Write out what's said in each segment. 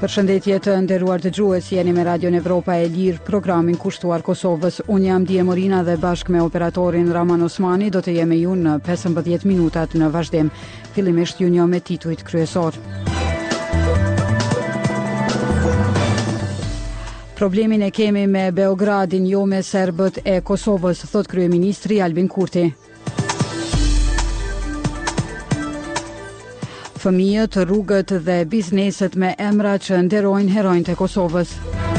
Përshëndetje të nderuar dëgjues, jeni me Radion Evropa e Lirë, programin kushtuar Kosovës. Unë jam Dije Morina dhe bashkë me operatorin Raman Osmani do të jemi ju në 15 minutat në vazhdim. Fillimisht ju njoh me titujt kryesor. Problemin e kemi me Beogradin, jo me serbët e Kosovës, thot kryeministri Albin Kurti. Fëmijët, rrugët dhe bizneset me emra që nderojnë heronjtë e Kosovës.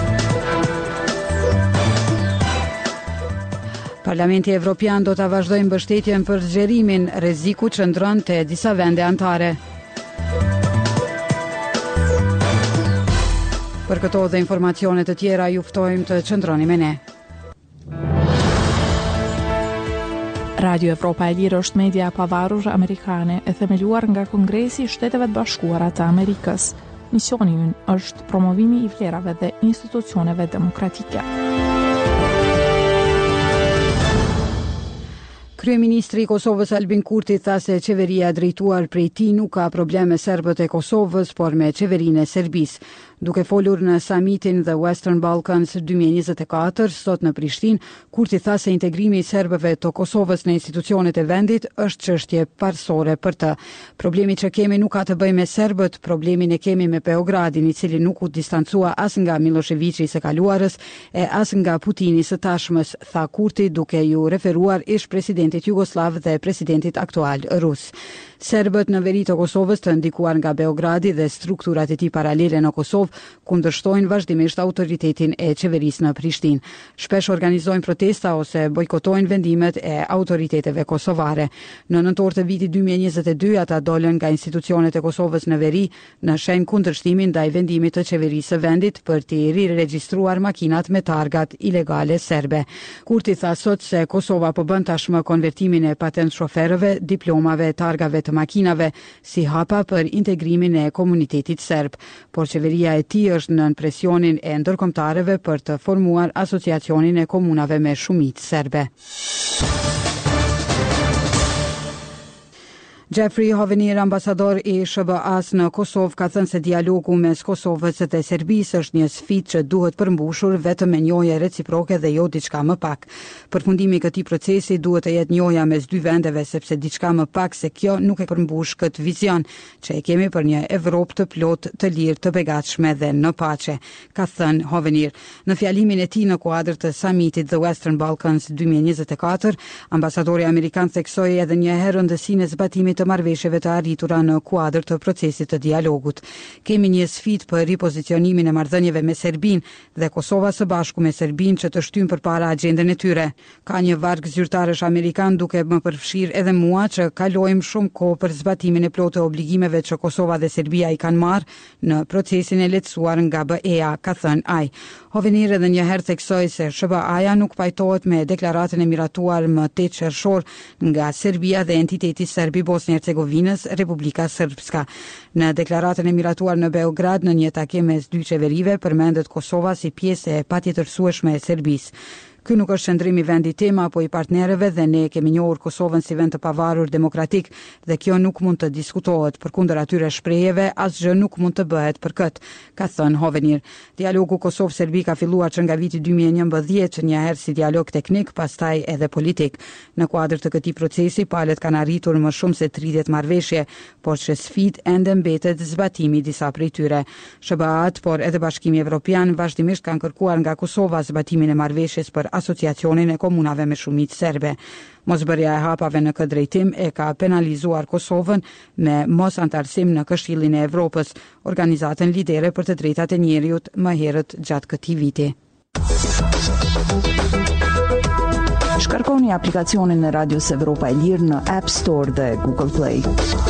Parlamenti Evropian do ta vazhdojë mbështetjen për zgjerimin, rreziku çndron te disa vende anëtare. Për këto dhe informacione të tjera ju ftojmë të qëndroni me ne. Radio Evropa e Lirë është media e pavarur amerikane e themeluar nga Kongresi i Shteteve të Bashkuara të Amerikës. Misioni i ynë është promovimi i vlerave dhe institucioneve demokratike. Kryeministri i Kosovës Albin Kurti tha se qeveria drejtuar prej tij nuk ka probleme serbët e Kosovës, por me qeverinë e Serbisë. Duke folur në summitin The Western Balkans 2024 sot në Prishtinë, Kurti tha se integrimi i serbëve të Kosovës në institucionet e vendit është çështje parsore për të. Problemi që kemi nuk ka të bëjë me serbët, problemin e kemi me Beogradin, i cili nuk u distancua as nga Miloševići së kaluarës e as nga Putini së tashmës, tha Kurti duke ju referuar ish presidentit Jugoslav dhe presidentit aktual rus. Serbët në veri të Kosovës të ndikuar nga Beogradi dhe strukturat e tij paralele në Kosovë kundërshtojnë vazhdimisht autoritetin e qeverisë në Prishtinë. Shpesh organizojnë protesta ose bojkotojnë vendimet e autoriteteve kosovare. Në nëntor të vitit 2022 ata dolën nga institucionet e Kosovës në veri në shenjë kundërshtimi ndaj vendimit të qeverisë së vendit për të riregjistruar makinat me targat ilegale serbe. Kurti tha sot se Kosova po bën tashmë konvertimin e patent shoferëve, diplomave, targave të makinave si hapa për integrimin e komunitetit serb, por qeveria e tij është nën presionin e ndërkombëtarëve për të formuar asociacionin e komunave me shumicë serbe. Jeffrey Hovenir, ambasador i SBA-s në Kosovë, ka thënë se dialogu mes Kosovës dhe Serbisë është një sfidë që duhet përmbushur vetëm me njohje reciproke dhe jo diçka më pak. Përfundimi i këtij procesi duhet të jetë njohja mes dy vendeve, sepse diçka më pak se kjo nuk e përmbush këtë vizion që e kemi për një Evropë të plotë, të lirë, të begatshme dhe në paqe, ka thënë Hovenir. Në fjalimin e tij në kuadër të summitit The Western Balkans 2024, ambasadori amerikan theksoi edhe një herë rëndësinë e zbatimit të marrëveshjeve të arritura në kuadër të procesit të dialogut. Kemi një sfidë për ripozicionimin e marrëdhënieve me Serbinë dhe Kosova së bashku me Serbinë që të shtyjnë përpara agjendën e tyre. Ka një varg zyrtarësh amerikan duke më përfshirë edhe mua që kalojmë shumë kohë për zbatimin e plotë të obligimeve që Kosova dhe Serbia i kanë marrë në procesin e lehtësuar nga BE-a, ka thënë ai. Hovenir edhe një herë theksoi se SBA-ja nuk pajtohet me deklaratën e miratuar më 8 qershor nga Serbia dhe entiteti serb i Bosnjë-Hercegovinës, Republika Srpska. Në deklaratën e miratuar në Beograd në një takim mes dy qeverive përmendet Kosova si pjesë e patjetërsueshme e Serbisë. Ky nuk është qëndrimi i vendit tim apo i partnerëve dhe ne kemi njohur Kosovën si vend të pavarur demokratik dhe kjo nuk mund të diskutohet. Përkundër atyre shprehjeve, asgjë nuk mund të bëhet për këtë, ka thënë Hovenir. Dialogu Kosovë-Serbi ka filluar që nga viti 2011, një herë si dialog teknik, pastaj edhe politik. Në kuadër të këtij procesi, palët kanë arritur më shumë se 30 marrëveshje, por që sfidë ende mbetet zbatimi disa prej tyre. SBA-t, por edhe Bashkimi Evropian vazhdimisht kanë kërkuar nga Kosova zbatimin e marrëveshjes për asociacionin e komunave me shumicë serbe. Mosbërja e hapave në këtë drejtim e ka penalizuar Kosovën me mos antarësim në Këshillin e Evropës, organizatën lidere për të drejtat e njerëzit më herët gjatë këtij viti. Shkarkoni aplikacionin e Radios Evropa e Lirë në App Store dhe Google Play.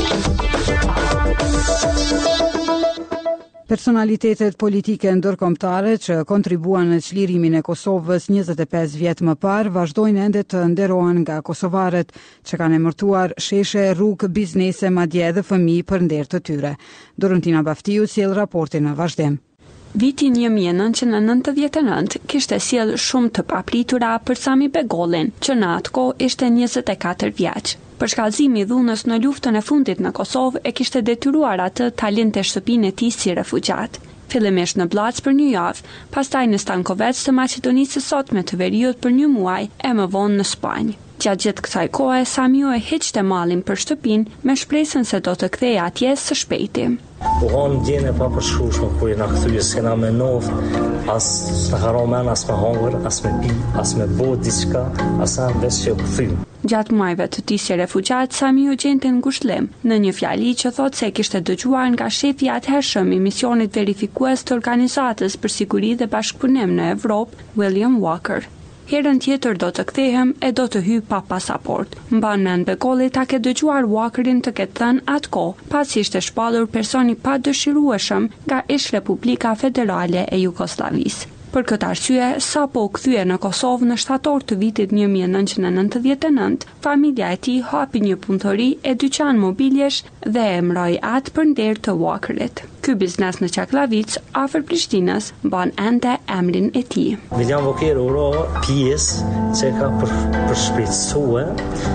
Personalitetet politike ndërkombëtare që kontribuan në çlirimin e Kosovës 25 vjet më parë vazhdojnë ende të nderohen nga kosovarët që kanë emërtuar sheshe, rrugë, biznese, madje edhe fëmijë për nder të tyre. Dorontina Baftiu sjell raportin në vazhdim. Vitin 1999 kishte sjell shumë të papritura për Sami Begollin, që në atë kohë ishte 24 vjeç. Për shkallëzimi i dhunës në luftën e fundit në Kosovë e kishte detyruar atë ta linte shtëpinë e tij si refugjat. fillimisht në Blac për një javë, pastaj në Stankovec të Maqedonisë së Sotme të Veriut për një muaj e më vonë në Spanjë. Gjatë gjithë kësaj kohe, Samiu e hiqte mallin për shtëpinë me shpresën se do të kthehej atje së shpejti. U hanë gjene pa përshkushme, kur jena këthyje s'kena me noftë, as s'na haro men, as me hongër, as me pi, as me bo diçka, as e veç që u këthymë. Gjatë muajve të tij si refugjat, Samiu gjente në ngushëllim, në një fjali që thotë se kishte dëgjuar nga shefi i atëhershëm i misionit verifikues të Organizatës për Siguri dhe Bashkëpunim në Evropë, William Walker. Herën tjetër do të kthehem e do të hyj pa pasaport. Mban mend Begolli ta ke dëgjuar Walkerin të ketë thënë atkohë, pasi ishte shpallur personi pa dëshirueshëm nga ish Republika Federale e Jugosllavisë. Për këtë arsye, sapo u kthye në Kosovë në shtator të vitit 1999, familja e tij hapi një punëtori e dyqan mobiljesh dhe e emëroi atë për nder të Walkerit. Ky biznes në Çaklavic, afër Prishtinës, mban ende emrin e tij. William Walker uro pjesë që ka përshpejtësue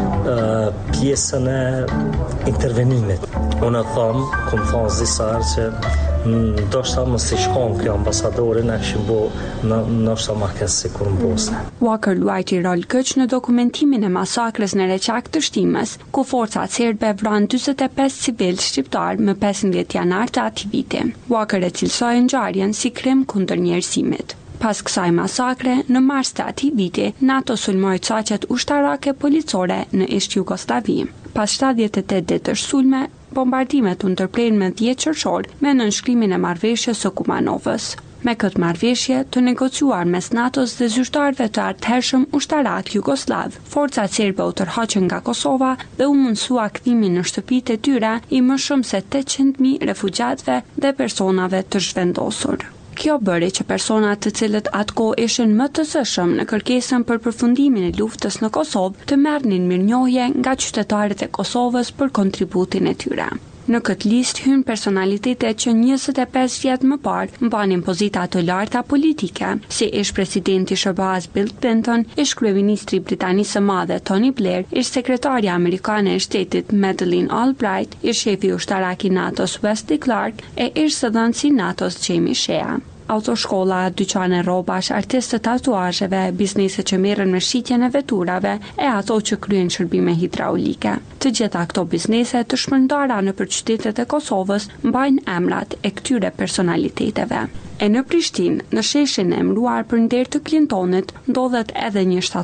pjesën e intervenimit. Unë kom thonë zisar që ndoshta mos i shkon kjo ambasadorin e kështu bo ndoshta ma kësë kur në Bosnë. Walker luajti rol këç në dokumentimin e masakrës në Reçak të Shtimës, ku forcat serbe vranë 45 civil shqiptar më 15 janar të atij viti. Walker e cilsoi ngjarjen si krim kundër njerëzimit. Pas kësaj masakre, në mars të atij viti, NATO sulmoi caqet ushtarake policore në ish Jugosllavi. Pas 78 ditësh sulme, bombardimet u ndërpren me 10 qershor me nënshkrimin e marrëveshjes së Kumanovës. Me këtë marrëveshje të negociuar mes NATO-s dhe zyrtarëve të atëhershëm ushtarak jugoslav, forcat serbe u tërhoqën nga Kosova dhe u mundsua kthimin në shtëpitë e tyre i më shumë se 800.000 refugjatëve dhe personave të zhvendosur. Kjo bëri që personat të cilët atkohë ishin më të zëshëm në kërkesën për përfundimin e luftës në Kosovë të merrnin mirënjohje nga qytetarët e Kosovës për kontributin e tyre. Në këtë listë hyn personalitete që 25 vjet më parë mbanin pozita të larta politike, si ish presidenti SBA-s Bill Clinton, ish kryeministri i Britanisë së Madhe Tony Blair, ish sekretarja amerikane e shtetit Madeleine Albright, ish shefi ushtarak i NATO-s Wesley Clark e ish zëdhënësi i NATO-s Jamie Shea. Autoshkolla, dyqane rrobash, artistë të tatuazheve, biznese që merren me shitjen e veturave e ato që kryen shërbime hidraulike. Të gjitha këto biznese të shpërndara nëpër qytetet e Kosovës mbajnë emrat e këtyre personaliteteve. E në Prishtinë, në sheshin e emëruar për nder të Clintonit, ndodhet edhe një